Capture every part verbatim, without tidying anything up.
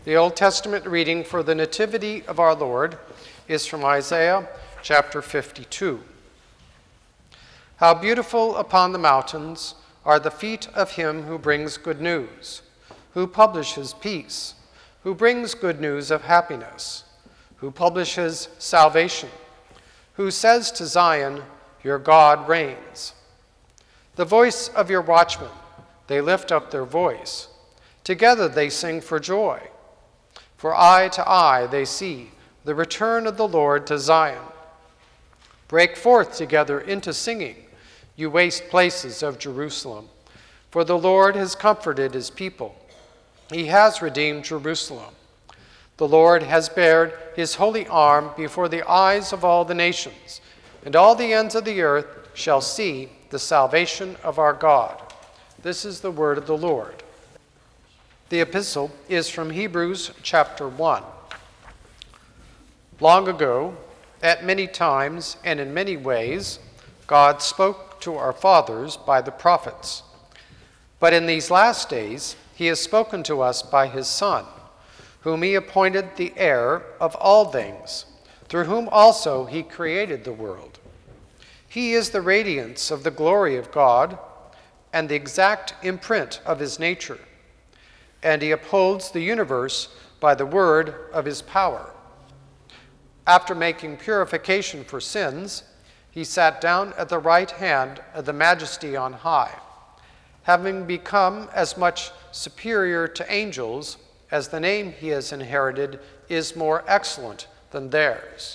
The Old Testament reading for the Nativity of our Lord is from Isaiah chapter fifty-two. How beautiful upon the mountains are the feet of him who brings good news, who publishes peace, who brings good news of happiness, who publishes salvation, who says to Zion, "Your God reigns." The voice of your watchmen, they lift up their voice. Together they sing for joy. For eye to eye they see the return of the Lord to Zion. Break forth together into singing, you waste places of Jerusalem. For the Lord has comforted his people. He has redeemed Jerusalem. The Lord has bared his holy arm before the eyes of all the nations, and all the ends of the earth shall see the salvation of our God. This is the word of the Lord. The epistle is from Hebrews chapter one. Long ago, at many times and in many ways, God spoke to our fathers by the prophets. But in these last days, he has spoken to us by his Son, whom he appointed the heir of all things, through whom also he created the world. He is the radiance of the glory of God and the exact imprint of his nature, and he upholds the universe by the word of his power. After making purification for sins, he sat down at the right hand of the Majesty on high, having become as much superior to angels as the name he has inherited is more excellent than theirs.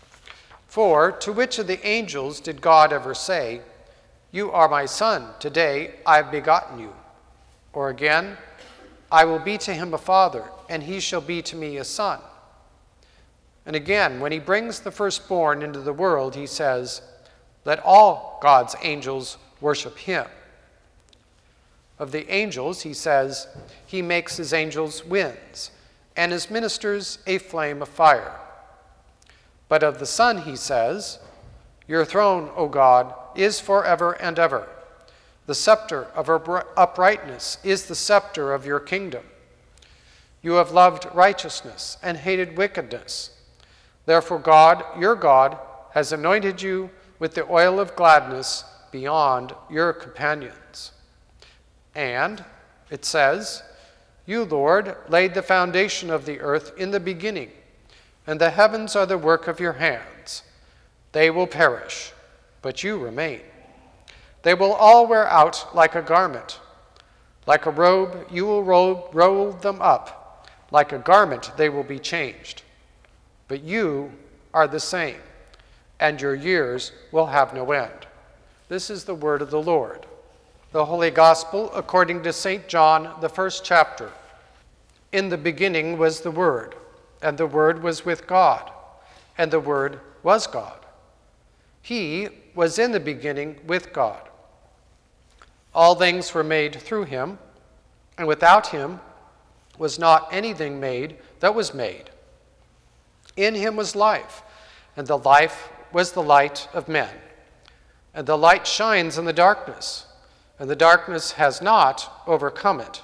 For to which of the angels did God ever say, "You are my son, today I have begotten you"? Or again, "I will be to him a father, and he shall be to me a son"? And again, when he brings the firstborn into the world, he says, "Let all God's angels worship him." Of the angels, he says, "He makes his angels winds, and his ministers a flame of fire." But of the Son, he says, "Your throne, O God, is forever and ever. The scepter of uprightness is the scepter of your kingdom. You have loved righteousness and hated wickedness. Therefore God, your God, has anointed you with the oil of gladness beyond your companions." And it says, "You, Lord, laid the foundation of the earth in the beginning, and the heavens are the work of your hands. They will perish, but you remain. They will all wear out like a garment. Like a robe, you will roll, roll them up. Like a garment, they will be changed. But you are the same, and your years will have no end." This is the word of the Lord. The Holy Gospel according to Saint John, the first chapter. In the beginning was the Word, and the Word was with God, and the Word was God. He was in the beginning with God. All things were made through him, and without him was not anything made that was made. In him was life, and the life was the light of men. And the light shines in the darkness, and the darkness has not overcome it.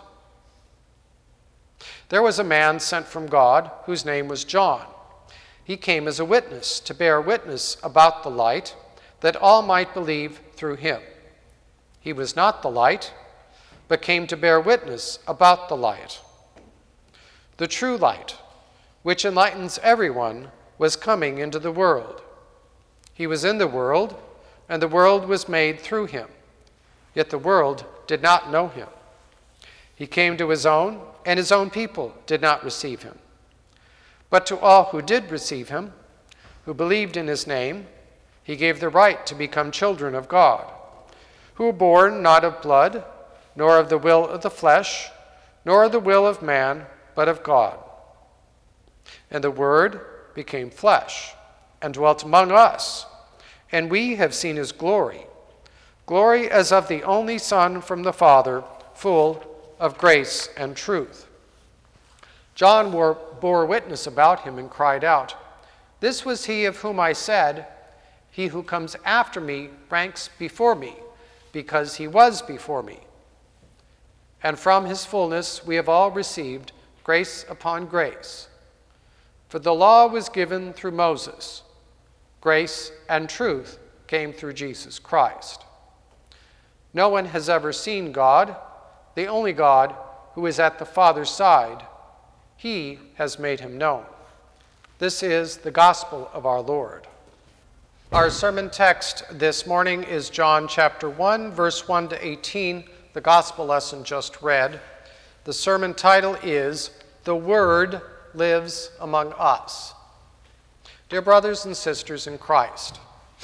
There was a man sent from God whose name was John. He came as a witness to bear witness about the light, that all might believe through him. He was not the light, but came to bear witness about the light. The true light, which enlightens everyone, was coming into the world. He was in the world, and the world was made through him, yet the world did not know him. He came to his own, and his own people did not receive him. But to all who did receive him, who believed in his name, he gave the right to become children of God, who were born not of blood, nor of the will of the flesh, nor of the will of man, but of God. And the Word became flesh and dwelt among us, and we have seen his glory, glory as of the only Son from the Father, full of grace and truth. John bore, bore witness about him and cried out, "This was he of whom I said, 'He who comes after me ranks before me, because he was before me.' And from his fullness we have all received grace upon grace. For the law was given through Moses. Grace and truth came through Jesus Christ. No one has ever seen God, the only God who is at the Father's side. He has made him known. This is the gospel of our Lord. Our sermon text this morning is John chapter one, verse one to eighteen, the gospel lesson just read. The sermon title is, "The Word Lives Among Us." Dear brothers and sisters in Christ,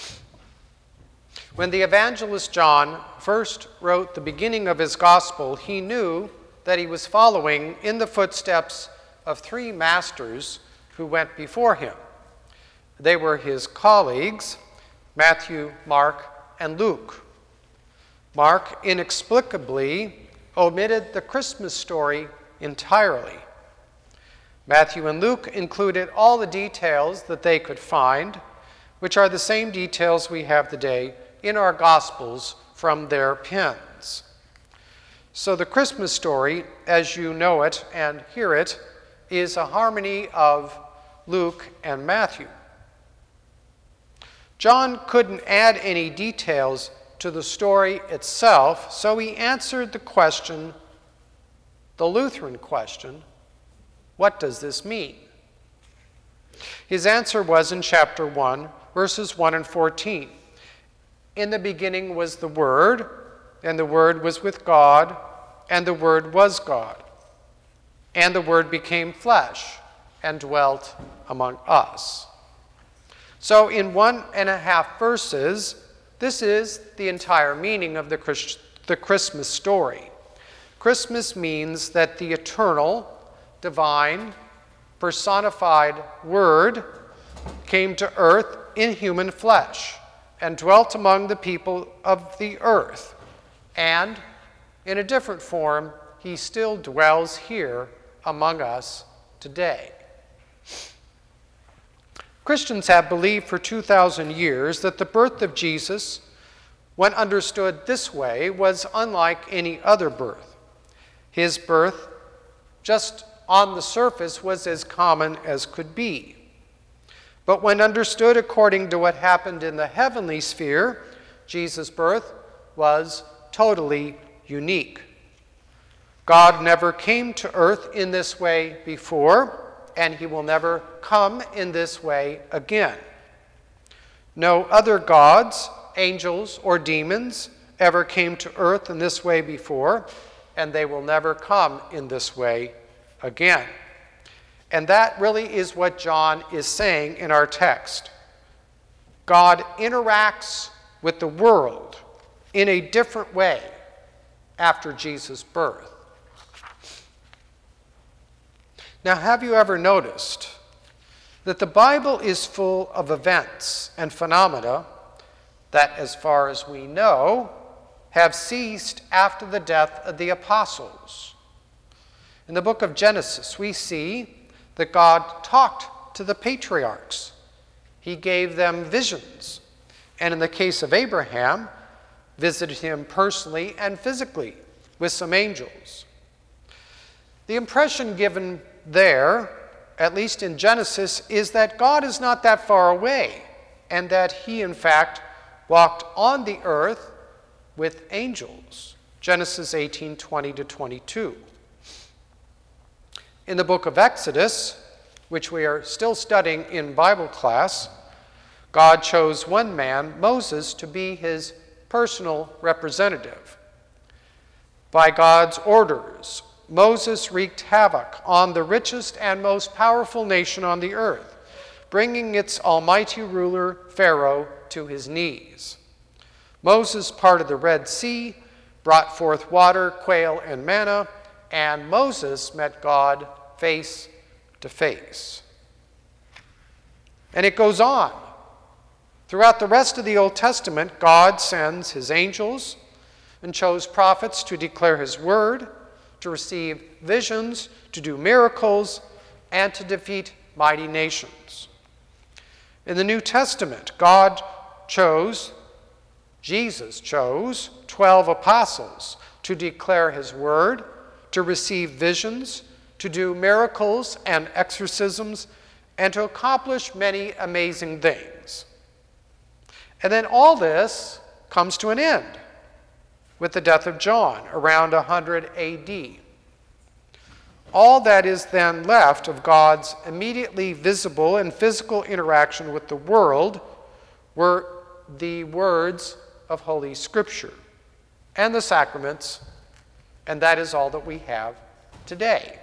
when the evangelist John first wrote the beginning of his gospel, he knew that he was following in the footsteps of three masters who went before him. They were his colleagues, Matthew, Mark, and Luke. Mark inexplicably omitted the Christmas story entirely. Matthew and Luke included all the details that they could find, which are the same details we have today in our Gospels from their pens. So the Christmas story, as you know it and hear it, is a harmony of Luke and Matthew. John couldn't add any details to the story itself, so he answered the question, the Lutheran question, what does this mean? His answer was in chapter one, verses one and fourteen. In the beginning was the Word, and the Word was with God, and the Word was God. And the Word became flesh and dwelt among us. So in one and a half verses, this is the entire meaning of the, Christ- the Christmas story. Christmas means that the eternal, divine, personified Word came to earth in human flesh and dwelt among the people of the earth. And in a different form, he still dwells here among us today. Christians have believed for two thousand years that the birth of Jesus, when understood this way, was unlike any other birth. His birth, just on the surface, was as common as could be. But when understood according to what happened in the heavenly sphere, Jesus' birth was totally unique. God never came to earth in this way before, and he will never come in this way again. No other gods, angels, or demons ever came to earth in this way before, and they will never come in this way again. And that really is what John is saying in our text. God interacts with the world in a different way after Jesus' birth. Now, have you ever noticed that the Bible is full of events and phenomena that, as far as we know, have ceased after the death of the apostles? In the book of Genesis, we see that God talked to the patriarchs. He gave them visions, and in the case of Abraham, visited him personally and physically with some angels. The impression given there, at least in Genesis, is that God is not that far away, and that he, in fact, walked on the earth with angels. Genesis eighteen, twenty to twenty-two. In the book of Exodus, which we are still studying in Bible class, God chose one man, Moses, to be his personal representative. By God's orders, Moses wreaked havoc on the richest and most powerful nation on the earth, bringing its almighty ruler, Pharaoh, to his knees. Moses parted the Red Sea, brought forth water, quail, and manna, and Moses met God face to face. And it goes on. Throughout the rest of the Old Testament, God sends his angels and chose prophets to declare his word, to receive visions, to do miracles, and to defeat mighty nations. In the New Testament, God chose, Jesus chose, twelve apostles to declare his word, to receive visions, to do miracles and exorcisms, and to accomplish many amazing things. And then all this comes to an end with the death of John around one hundred A D. All that is then left of God's immediately visible and physical interaction with the world were the words of Holy Scripture and the sacraments, and that is all that we have today.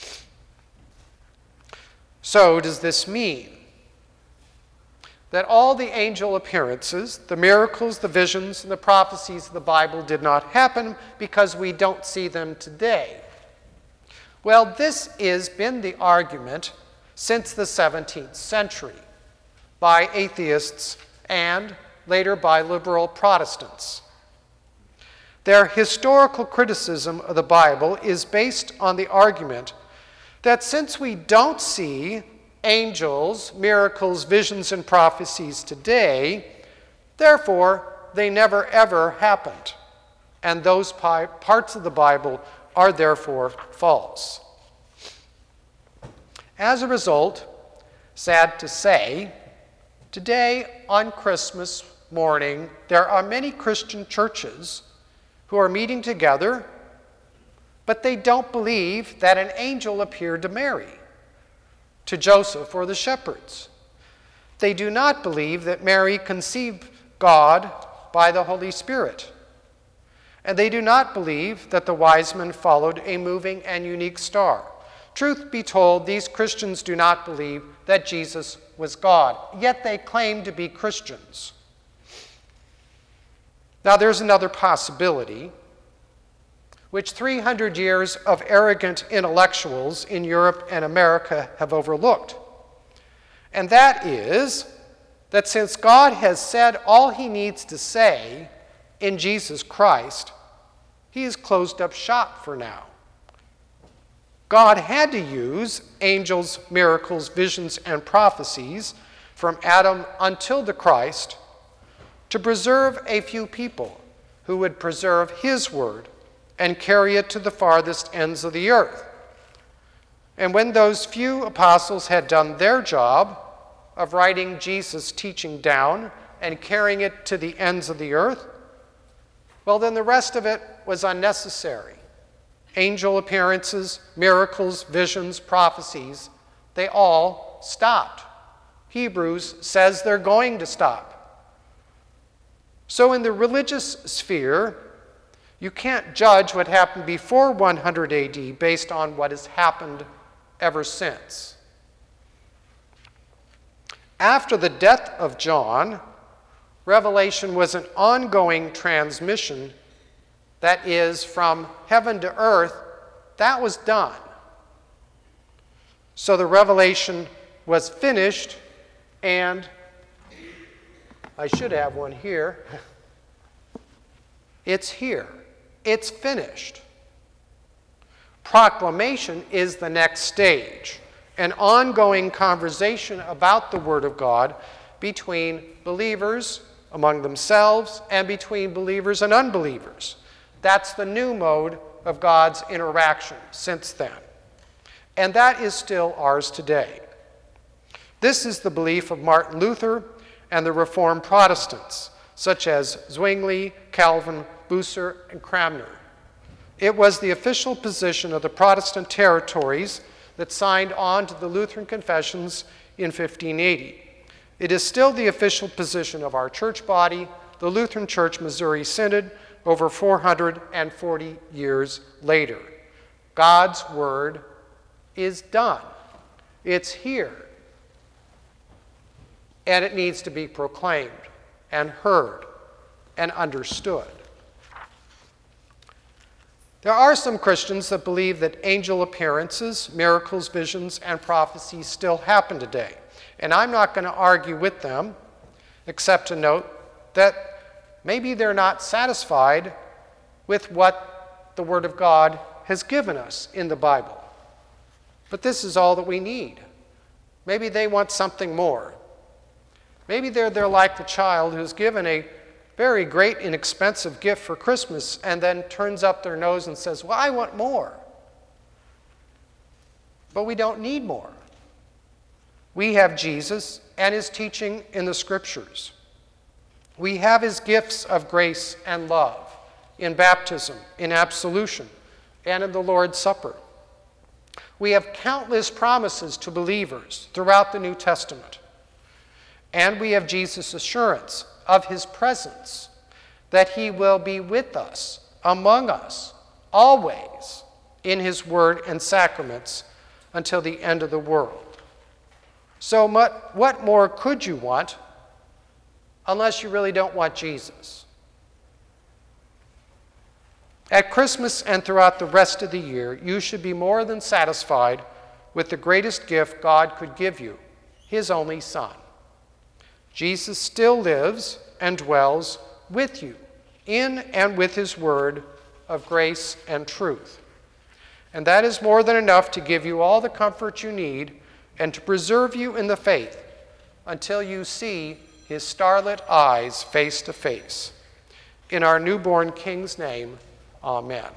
So does this mean that all the angel appearances, the miracles, the visions, and the prophecies of the Bible did not happen because we don't see them today? Well, this has been the argument since the seventeenth century by atheists and later by liberal Protestants. Their historical criticism of the Bible is based on the argument that since we don't see angels, miracles, visions, and prophecies today, therefore they never ever happened, and those pi- parts of the Bible are therefore false. As a result, sad to say, today on Christmas morning, there are many Christian churches who are meeting together, but they don't believe that an angel appeared to Mary, to Joseph, or the shepherds. They do not believe that Mary conceived God by the Holy Spirit. And they do not believe that the wise men followed a moving and unique star. Truth be told, these Christians do not believe that Jesus was God, yet they claim to be Christians. Now, there's another possibility, which three hundred years of arrogant intellectuals in Europe and America have overlooked. And that is that since God has said all he needs to say in Jesus Christ, he has closed up shop for now. God had to use angels, miracles, visions, and prophecies from Adam until the Christ to preserve a few people who would preserve his word and carry it to the farthest ends of the earth. And when those few apostles had done their job of writing Jesus' teaching down and carrying it to the ends of the earth, well, then the rest of it was unnecessary. Angel appearances, miracles, visions, prophecies, they all stopped. Hebrews says they're going to stop. So in the religious sphere, you can't judge what happened before one hundred A D based on what has happened ever since. After the death of John, Revelation was an ongoing transmission, that is, from heaven to earth. That was done. So the revelation was finished, and I should have one here. It's here. It's finished. Proclamation is the next stage, an ongoing conversation about the Word of God between believers among themselves and between believers and unbelievers. That's the new mode of God's interaction since then. And that is still ours today. This is the belief of Martin Luther and the Reformed Protestants, such as Zwingli, Calvin, Bucer, and Cranmer. It was the official position of the Protestant territories that signed on to the Lutheran confessions in fifteen eighty. It is still the official position of our church body, the Lutheran Church Missouri Synod, over four hundred forty years later. God's word is done. It's here. And it needs to be proclaimed and heard and understood. There are some Christians that believe that angel appearances, miracles, visions, and prophecies still happen today. And I'm not going to argue with them, except to note that maybe they're not satisfied with what the Word of God has given us in the Bible. But this is all that we need. Maybe they want something more. Maybe they're, they're like the child who's given a very great, inexpensive gift for Christmas and then turns up their nose and says, well, I want more. but we don't need more. We have Jesus and his teaching in the Scriptures. We have his gifts of grace and love in baptism, in absolution, and in the Lord's Supper. We have countless promises to believers throughout the New Testament. And we have Jesus' assurance of his presence, that he will be with us, among us, always, in his word and sacraments until the end of the world. So what more could you want unless you really don't want Jesus? At Christmas and throughout the rest of the year, you should be more than satisfied with the greatest gift God could give you, his only Son. Jesus still lives and dwells with you, in and with his word of grace and truth. And that is more than enough to give you all the comfort you need and to preserve you in the faith until you see his starlit eyes face to face. In our newborn King's name, amen.